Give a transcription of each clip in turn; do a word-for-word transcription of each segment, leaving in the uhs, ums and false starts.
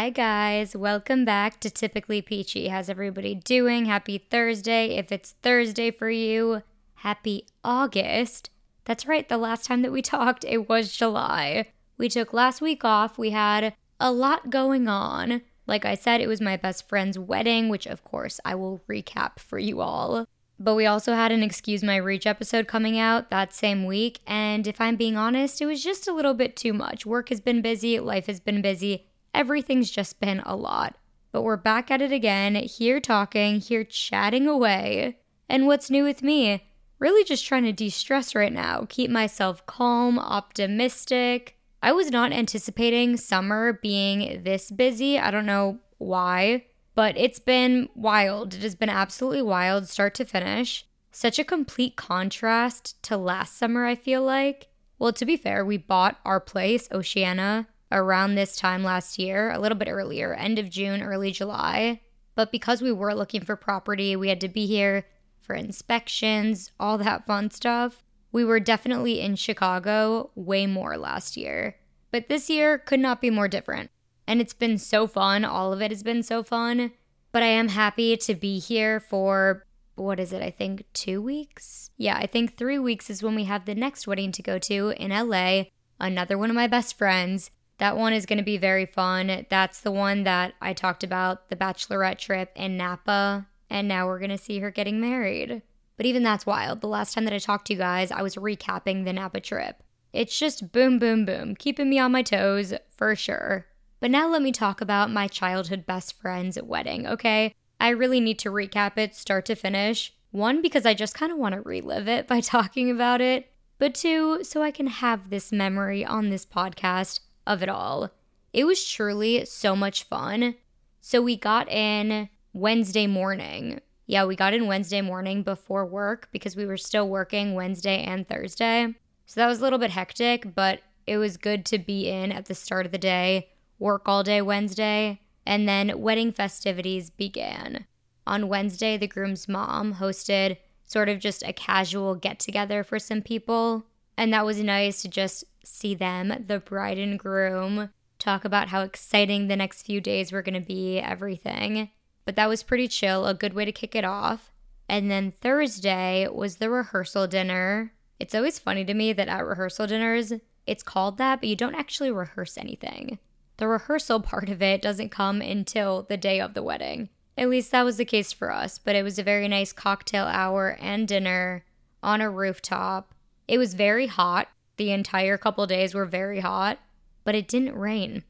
Hi guys, welcome back to Typically Peachy. How's everybody doing? Happy Thursday. If it's Thursday for you, happy August. That's right, the last time that we talked, it was July. We took last week off. We had a lot going on. Like I said, it was my best friend's wedding, which of course I will recap for you all. But we also had an Excuse My Reach episode coming out that same week, and if I'm being honest, it was just a little bit too much. Work has been busy, life has been busy, everything's just been a lot. But we're back at it again, here talking, here chatting away. And what's new with me? Really just trying to de-stress right now, keep myself calm, optimistic. I was not anticipating summer being this busy. I don't know why. But it's been wild. It has been absolutely wild, start to finish. Such a complete contrast to last summer, I feel like. Well, to be fair, we bought our place, Oceana, around this time last year, a little bit earlier, end of June, early July. But because we were looking for property, we had to be here for inspections, all that fun stuff. We were definitely in Chicago way more last year. But this year could not be more different. And it's been so fun. All of it has been so fun. But I am happy to be here for, what is it, I think two weeks? Yeah, I think three weeks is when we have the next wedding to go to in L A. Another one of my best friends. That one is going to be very fun. That's the one that I talked about, the bachelorette trip in Napa. And now we're going to see her getting married. But even that's wild. The last time that I talked to you guys, I was recapping the Napa trip. It's just boom, boom, boom. Keeping me on my toes, for sure. But now let me talk about my childhood best friend's wedding, okay? I really need to recap it start to finish. One, because I just kind of want to relive it by talking about it. But two, so I can have this memory on this podcast of it all. It was truly so much fun. So we got in Wednesday morning. Yeah, we got in Wednesday morning before work because we were still working Wednesday and Thursday. So that was a little bit hectic, but it was good to be in at the start of the day. Work all day Wednesday, and then wedding festivities began. On Wednesday, the groom's mom hosted sort of just a casual get-together for some people, and that was nice to just see them, the bride and groom, talk about how exciting the next few days were going to be, everything. But that was pretty chill, a good way to kick it off. And then Thursday was the rehearsal dinner. It's always funny to me that at rehearsal dinners, it's called that, but you don't actually rehearse anything. The rehearsal part of it doesn't come until the day of the wedding. At least that was the case for us, but it was a very nice cocktail hour and dinner on a rooftop. It was very hot. The entire couple days were very hot, but it didn't rain.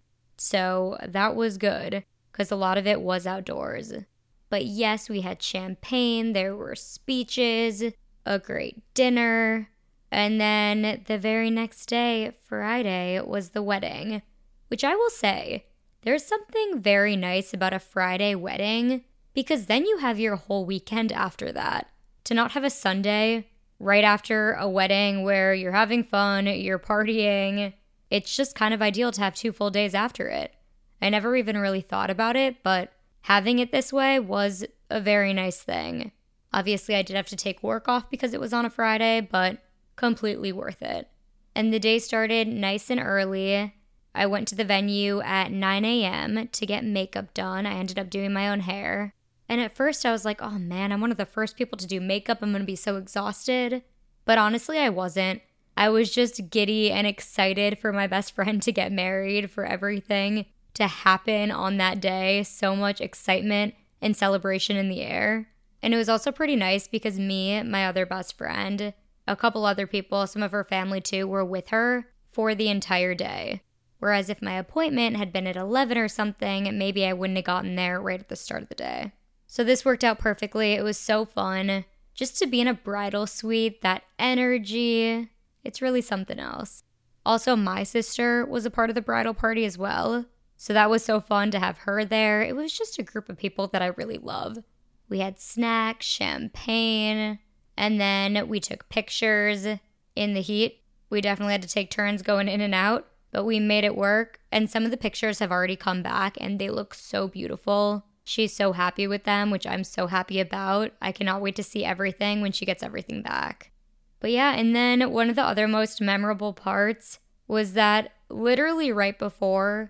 So that was good, because a lot of it was outdoors. But yes, we had champagne, there were speeches, a great dinner, and then the very next day, Friday, was the wedding. Which I will say, there's something very nice about a Friday wedding because then you have your whole weekend after that. To not have a Sunday right after a wedding where you're having fun, you're partying, it's just kind of ideal to have two full days after it. I never even really thought about it, but having it this way was a very nice thing. Obviously, I did have to take work off because it was on a Friday, but completely worth it. And the day started nice and early. I went to the venue at nine a.m. to get makeup done. I ended up doing my own hair. And at first I was like, oh man, I'm one of the first people to do makeup. I'm going to be so exhausted. But honestly, I wasn't. I was just giddy and excited for my best friend to get married, for everything to happen on that day. So much excitement and celebration in the air. And it was also pretty nice because me, my other best friend, a couple other people, some of her family too, were with her for the entire day. Whereas if my appointment had been at eleven or something, maybe I wouldn't have gotten there right at the start of the day. So this worked out perfectly. It was so fun. Just to be in a bridal suite, that energy, it's really something else. Also, my sister was a part of the bridal party as well. So that was so fun to have her there. It was just a group of people that I really love. We had snacks, champagne, and then we took pictures in the heat. We definitely had to take turns going in and out. But we made it work, and some of the pictures have already come back, and they look so beautiful. She's so happy with them, which I'm so happy about. I cannot wait to see everything when she gets everything back. But yeah, and then one of the other most memorable parts was that literally right before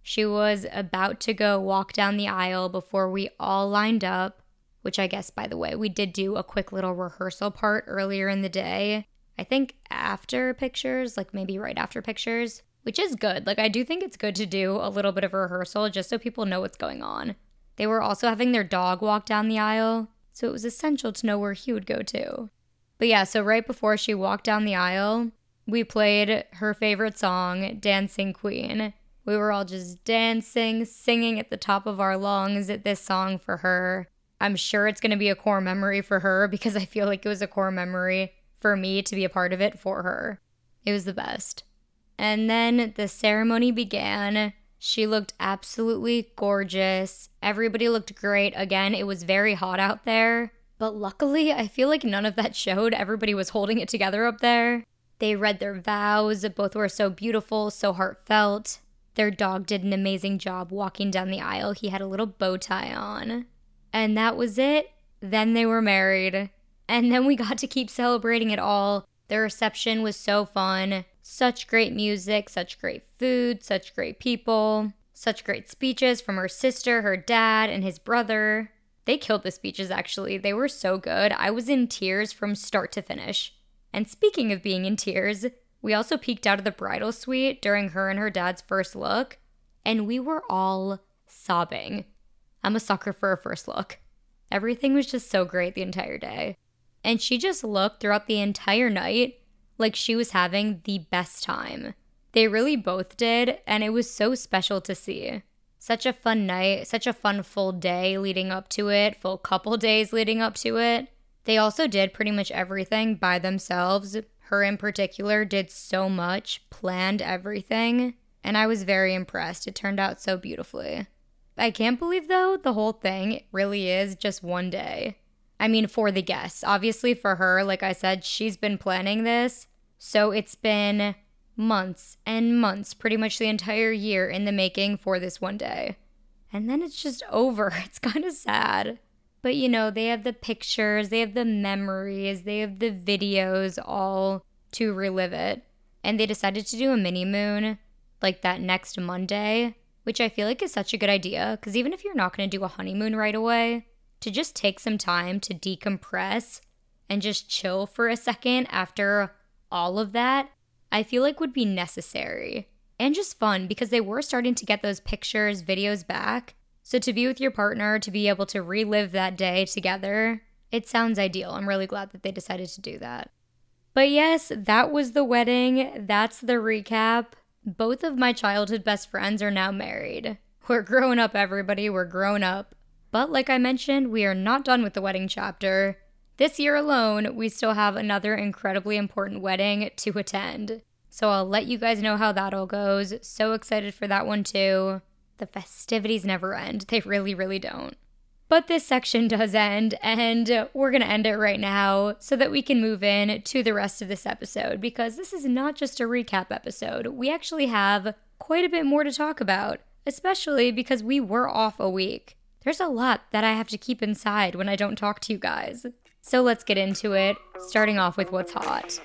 She was about to go walk down the aisle before we all lined up, which I guess, by the way, we did do a quick little rehearsal part earlier in the day. I think after pictures, like maybe right after pictures, which is good. Like, I do think it's good to do a little bit of a rehearsal just so people know what's going on. They were also having their dog walk down the aisle, so it was essential to know where he would go to. But yeah, so right before she walked down the aisle, we played her favorite song, Dancing Queen. We were all just dancing, singing at the top of our lungs at this song for her. I'm sure it's going to be a core memory for her because I feel like it was a core memory for me to be a part of it for her. It was the best. And then the ceremony began. She looked absolutely gorgeous. Everybody looked great. Again, it was very hot out there. But luckily, I feel like none of that showed. Everybody was holding it together up there. They read their vows. Both were so beautiful, so heartfelt. Their dog did an amazing job walking down the aisle. He had a little bow tie on. And that was it. Then they were married. And then we got to keep celebrating it all. The reception was so fun. Such great music, such great food, such great people, such great speeches from her sister, her dad, and his brother. They killed the speeches, actually. They were so good. I was in tears from start to finish. And speaking of being in tears, we also peeked out of the bridal suite during her and her dad's first look, and we were all sobbing. I'm a sucker for a first look. Everything was just so great the entire day. And she just looked throughout the entire night like she was having the best time. They really both did, and it was so special to see. Such a fun night, such a fun full day leading up to it, full couple days leading up to it. They also did pretty much everything by themselves. Her in particular did so much, planned everything, and I was very impressed. It turned out so beautifully. I can't believe, though, the whole thing really is just one day. I mean, for the guests. Obviously, for her, like I said, she's been planning this, so it's been months and months, pretty much the entire year in the making for this one day. And then it's just over. It's kind of sad. But, you know, they have the pictures, they have the memories, they have the videos all to relive it. And they decided to do a mini moon like that next Monday, which I feel like is such a good idea. Because even if you're not going to do a honeymoon right away, to just take some time to decompress and just chill for a second after all of that, I feel like would be necessary. And just fun because they were starting to get those pictures, videos back. So to be with your partner, to be able to relive that day together, it sounds ideal. I'm really glad that they decided to do that. But yes, that was the wedding. That's the recap. Both of my childhood best friends are now married. We're grown up, everybody. We're grown up. But like I mentioned, we are not done with the wedding chapter. This year alone, we still have another incredibly important wedding to attend. So I'll let you guys know how that all goes. So excited for that one too. The festivities never end. They really, really don't. But this section does end, and we're going to end it right now so that we can move in to the rest of this episode, because this is not just a recap episode. We actually have quite a bit more to talk about, especially because we were off a week. There's a lot that I have to keep inside when I don't talk to you guys. So let's get into it, starting off with what's hot.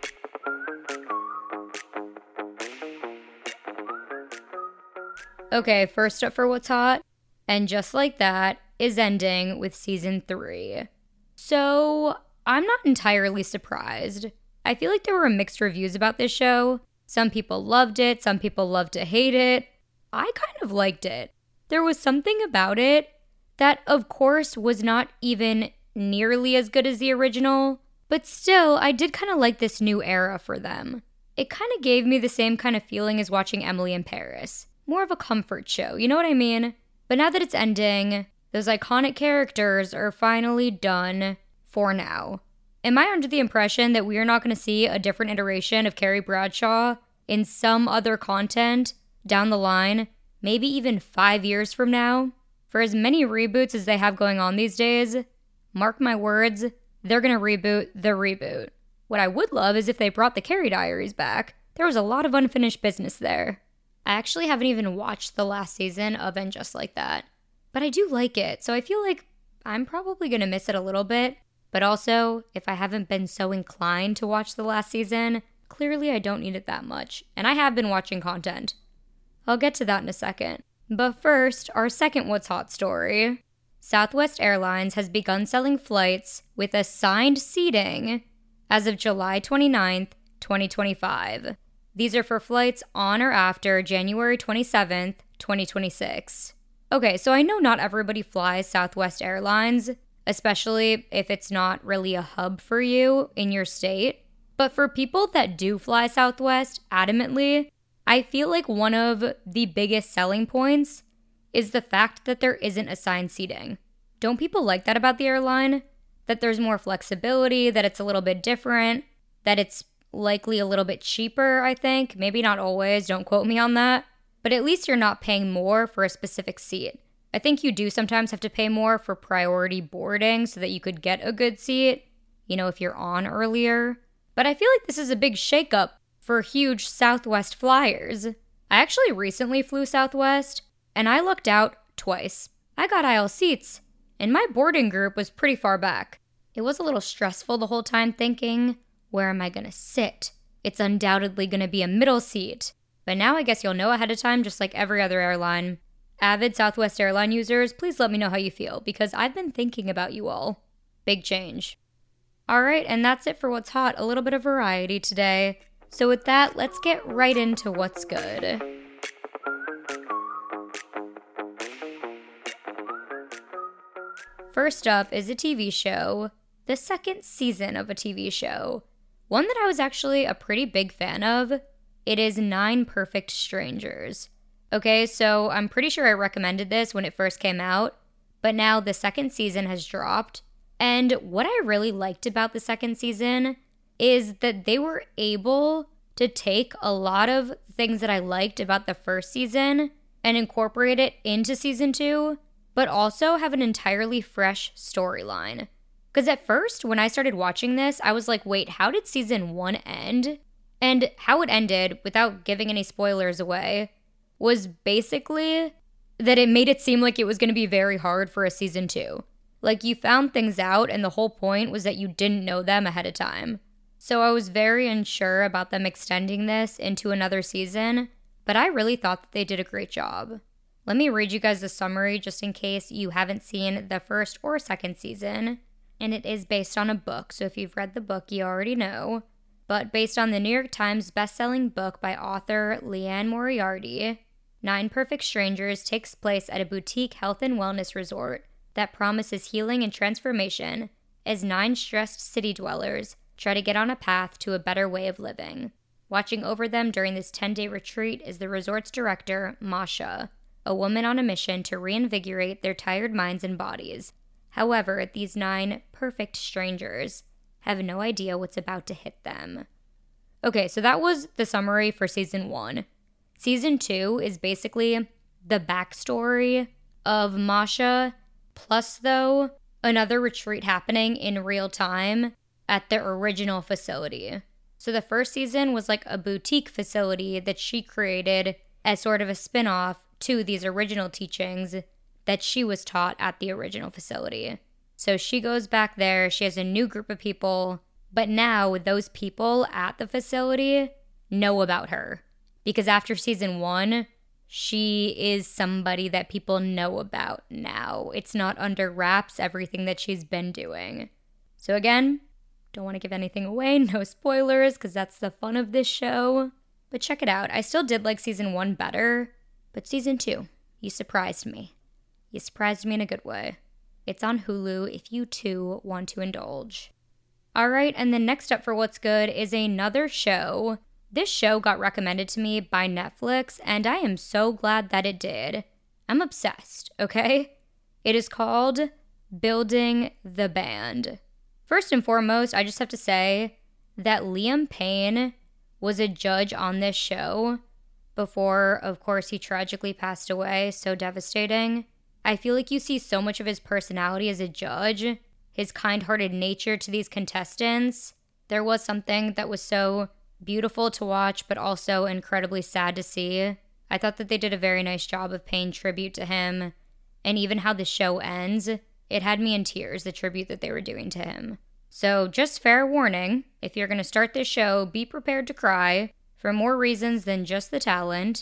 Okay, first up for what's hot, and just like that, is ending with season three. So, I'm not entirely surprised. I feel like there were mixed reviews about this show. Some people loved it, some people loved to hate it. I kind of liked it. There was something about it that, of course, was not even nearly as good as the original, but still, I did kind of like this new era for them. It kind of gave me the same kind of feeling as watching Emily in Paris. More of a comfort show, you know what I mean? But now that it's ending, those iconic characters are finally done for now. Am I under the impression that we are not going to see a different iteration of Carrie Bradshaw in some other content down the line, maybe even five years from now? For as many reboots as they have going on these days, mark my words, they're going to reboot the reboot. What I would love is if they brought the Carrie Diaries back. There was a lot of unfinished business there. I actually haven't even watched the last season of And Just Like That, but I do like it, so I feel like I'm probably going to miss it a little bit, but also, if I haven't been so inclined to watch the last season, clearly I don't need it that much, and I have been watching content. I'll get to that in a second. But first, our second What's Hot story. Southwest Airlines has begun selling flights with assigned seating as of July twenty-ninth, twenty twenty-five. These are for flights on or after January twenty-seventh, twenty twenty-six. Okay, so I know not everybody flies Southwest Airlines, especially if it's not really a hub for you in your state. But for people that do fly Southwest adamantly, I feel like one of the biggest selling points is the fact that there isn't assigned seating. Don't people like that about the airline? That there's more flexibility, that it's a little bit different, that it's likely a little bit cheaper, I think. Maybe not always, don't quote me on that. But at least you're not paying more for a specific seat. I think you do sometimes have to pay more for priority boarding so that you could get a good seat, you know, if you're on earlier. But I feel like this is a big shakeup for huge Southwest flyers. I actually recently flew Southwest, and I looked out twice. I got aisle seats, and my boarding group was pretty far back. It was a little stressful the whole time thinking, where am I gonna sit? It's undoubtedly gonna be a middle seat. But now I guess you'll know ahead of time, just like every other airline. Avid Southwest airline users, please let me know how you feel, because I've been thinking about you all. Big change. Alright, and that's it for What's Hot. A little bit of variety today. So with that, let's get right into what's good. First up is a T V show, the second season of a T V show. One that I was actually a pretty big fan of. It is Nine Perfect Strangers. Okay, so I'm pretty sure I recommended this when it first came out, but now the second season has dropped. And what I really liked about the second season is that they were able to take a lot of things that I liked about the first season and incorporate it into season two, but also have an entirely fresh storyline. Because at first, when I started watching this, I was like, wait, how did season one end? And how it ended, without giving any spoilers away, was basically that it made it seem like it was going to be very hard for a season two. Like, you found things out, and the whole point was that you didn't know them ahead of time. So I was very unsure about them extending this into another season, but I really thought that they did a great job. Let me read you guys the summary just in case you haven't seen the first or second season. And it is based on a book, so if you've read the book, you already know. But based on the New York Times bestselling book by author Liane Moriarty, Nine Perfect Strangers takes place at a boutique health and wellness resort that promises healing and transformation as nine stressed city dwellers try to get on a path to a better way of living. Watching over them during this ten-day retreat is the resort's director, Masha, a woman on a mission to reinvigorate their tired minds and bodies. However, these nine perfect strangers have no idea what's about to hit them. Okay, so that was the summary for season one. Season two is basically the backstory of Masha, plus, though, another retreat happening in real time at their original facility. So the first season was like a boutique facility that she created as sort of a spin-off to these original teachings that she was taught at the original facility. So she goes back there, she has a new group of people, but now those people at the facility know about her. Because after season one, she is somebody that people know about now. It's not under wraps, everything that she's been doing. So again, don't want to give anything away, no spoilers, because that's the fun of this show. But check it out. I still did like season one better, but season two, you surprised me. You surprised me in a good way. It's on Hulu if you too want to indulge. Alright, and then next up for What's Good is another show. This show got recommended to me by Netflix, and I am so glad that it did. I'm obsessed, okay? It is called Building the Band. First and foremost, I just have to say that Liam Payne was a judge on this show before, of course, he tragically passed away. So devastating. I feel like you see so much of his personality as a judge, his kind-hearted nature to these contestants. There was something that was so beautiful to watch, but also incredibly sad to see. I thought that they did a very nice job of paying tribute to him, and even how the show ends, it had me in tears, the tribute that they were doing to him. So just fair warning, if you're going to start this show, be prepared to cry, for more reasons than just the talent. But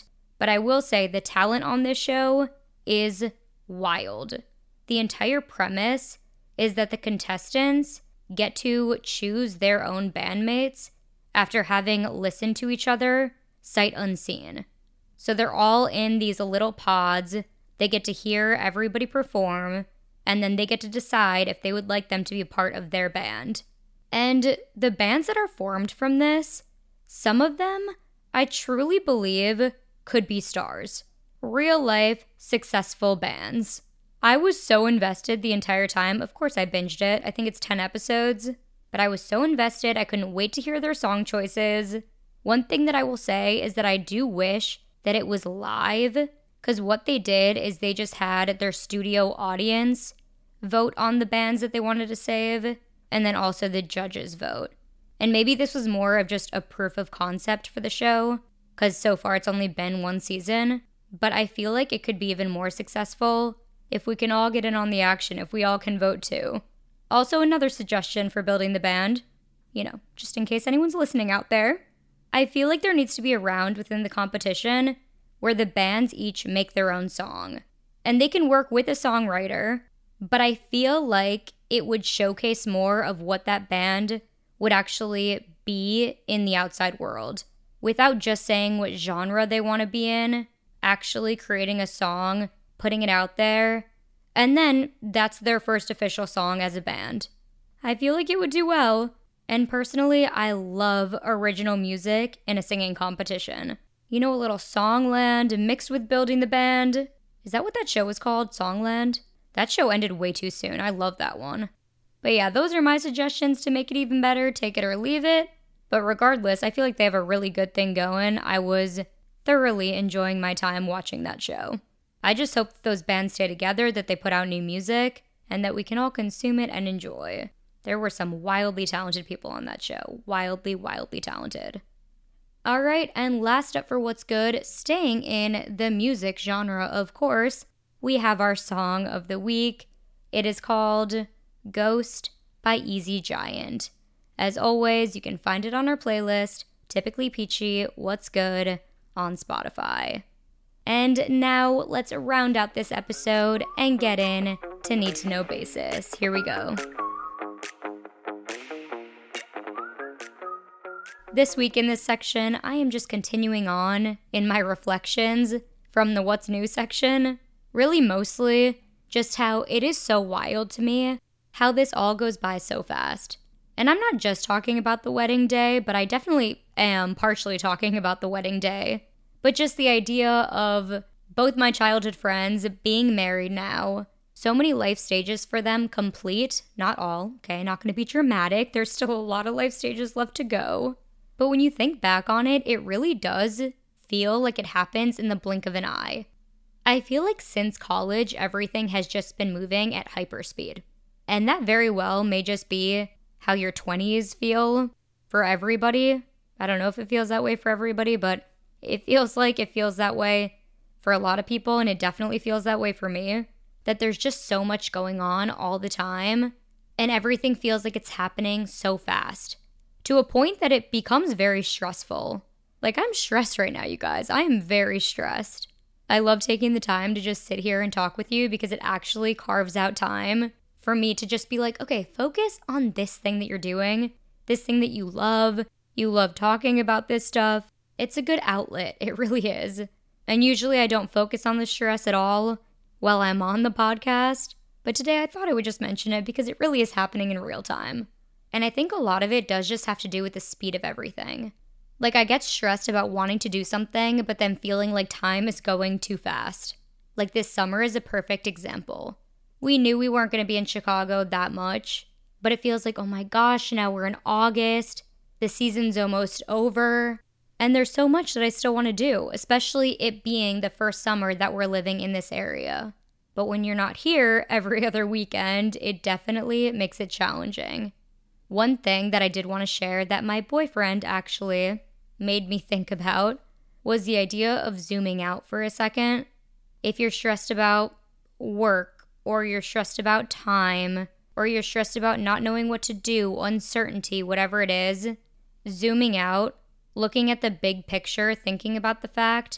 But I will say the talent on this show is wild. The entire premise is that the contestants get to choose their own bandmates after having listened to each other sight unseen. So they're all in these little pods. They get to hear everybody perform, and then they get to decide if they would like them to be a part of their band. And the bands that are formed from this, some of them I truly believe could be stars. Real life, successful bands. I was so invested the entire time. Of course I binged it. I think it's ten episodes. But I was so invested, I couldn't wait to hear their song choices. One thing that I will say is that I do wish that it was live, because what they did is they just had their studio audience vote on the bands that they wanted to save, and then also the judges vote. And maybe this was more of just a proof of concept for the show, because so far it's only been one season, but I feel like it could be even more successful if we can all get in on the action, if we all can vote too. Also, another suggestion for building the band, you know, just in case anyone's listening out there, I feel like there needs to be a round within the competition where the bands each make their own song. And they can work with a songwriter, but I feel like it would showcase more of what that band would actually be in the outside world. Without just saying what genre they want to be in, actually creating a song, putting it out there, and then that's their first official song as a band. I feel like it would do well. And personally, I love original music in a singing competition. You know, a little Songland mixed with building the band. Is that what that show was called? Songland? That show ended way too soon. I love that one. But yeah, those are my suggestions to make it even better. Take it or leave it. But regardless, I feel like they have a really good thing going. I was thoroughly enjoying my time watching that show. I just hope that those bands stay together, that they put out new music, and that we can all consume it and enjoy. There were some wildly talented people on that show. Wildly, wildly talented. All right, and last up for What's Good, staying in the music genre, of course, we have our song of the week. It is called Ghost by Easy Giant. As always, you can find it on our playlist, Typically Peachy, What's Good, on Spotify. And now let's round out this episode and get in to Need to Know Basis. Here we go. This week in this section, I am just continuing on in my reflections from the What's New section. Really mostly just how it is so wild to me how this all goes by so fast. And I'm not just talking about the wedding day, but I definitely am partially talking about the wedding day. But just the idea of both my childhood friends being married now, so many life stages for them complete, not all, okay, not going to be dramatic, there's still a lot of life stages left to go. But when you think back on it, it really does feel like it happens in the blink of an eye. I feel like since college, everything has just been moving at hyperspeed. And that very well may just be how your twenties feel for everybody. I don't know if it feels that way for everybody, but it feels like it feels that way for a lot of people, and it definitely feels that way for me, that there's just so much going on all the time, and everything feels like it's happening so fast, to a point that it becomes very stressful. Like, I'm stressed right now, you guys. I am very stressed. I love taking the time to just sit here and talk with you because it actually carves out time for me to just be like, okay, focus on this thing that you're doing, this thing that you love. You love talking about this stuff. It's a good outlet. It really is. And usually I don't focus on the stress at all while I'm on the podcast. But today I thought I would just mention it because it really is happening in real time. And I think a lot of it does just have to do with the speed of everything. Like, I get stressed about wanting to do something, but then feeling like time is going too fast. Like, this summer is a perfect example. We knew we weren't going to be in Chicago that much, but it feels like, oh my gosh, now we're in August. The season's almost over. And there's so much that I still want to do, especially it being the first summer that we're living in this area. But when you're not here every other weekend, it definitely makes it challenging. One thing that I did want to share that my boyfriend actually made me think about was the idea of zooming out for a second. If you're stressed about work, or you're stressed about time, or you're stressed about not knowing what to do, uncertainty, whatever it is, zooming out, looking at the big picture, thinking about the fact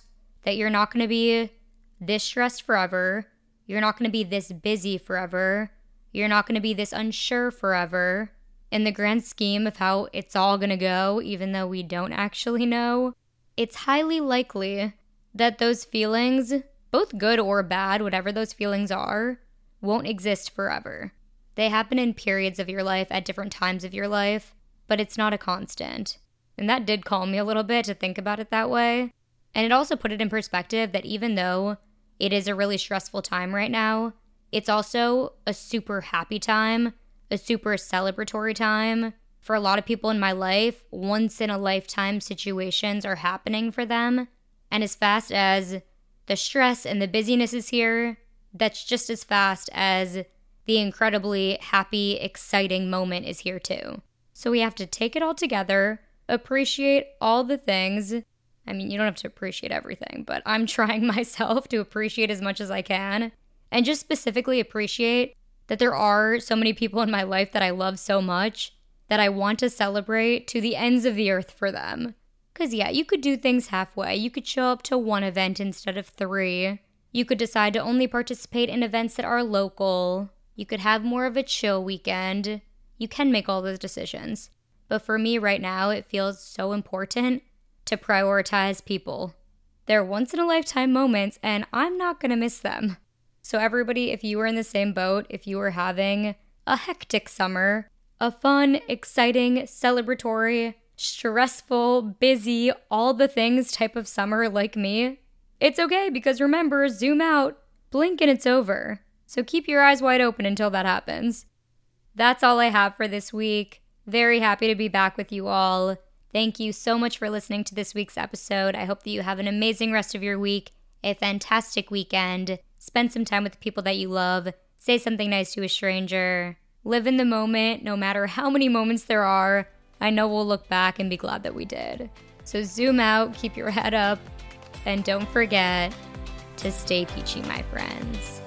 that you're not going to be this stressed forever. You're not going to be this busy forever. You're not going to be this unsure forever. In the grand scheme of how it's all going to go, even though we don't actually know, it's highly likely that those feelings, both good or bad, whatever those feelings are, won't exist forever. They happen in periods of your life at different times of your life, but it's not a constant. And that did calm me a little bit to think about it that way. And it also put it in perspective that even though it is a really stressful time right now, it's also a super happy time, a super celebratory time. For a lot of people in my life, once in a lifetime situations are happening for them. And as fast as the stress and the busyness is here, that's just as fast as the incredibly happy, exciting moment is here too. So we have to take it all together, appreciate all the things. I mean, you don't have to appreciate everything, but I'm trying myself to appreciate as much as I can. And just specifically appreciate that there are so many people in my life that I love so much that I want to celebrate to the ends of the earth for them. Because yeah, you could do things halfway. You could show up to one event instead of three. You could decide to only participate in events that are local. You could have more of a chill weekend. You can make all those decisions. But for me right now, it feels so important to prioritize people. They're once-in-a-lifetime moments, and I'm not going to miss them. So everybody, if you were in the same boat, if you were having a hectic summer, a fun, exciting, celebratory, stressful, busy, all the things type of summer like me, it's okay because remember, zoom out, blink and it's over. So keep your eyes wide open until that happens. That's all I have for this week. Very happy to be back with you all. Thank you so much for listening to this week's episode. I hope that you have an amazing rest of your week, a fantastic weekend. Spend some time with the people that you love. Say something nice to a stranger. Live in the moment, no matter how many moments there are. I know we'll look back and be glad that we did. So zoom out, keep your head up, and don't forget to stay peachy, my friends.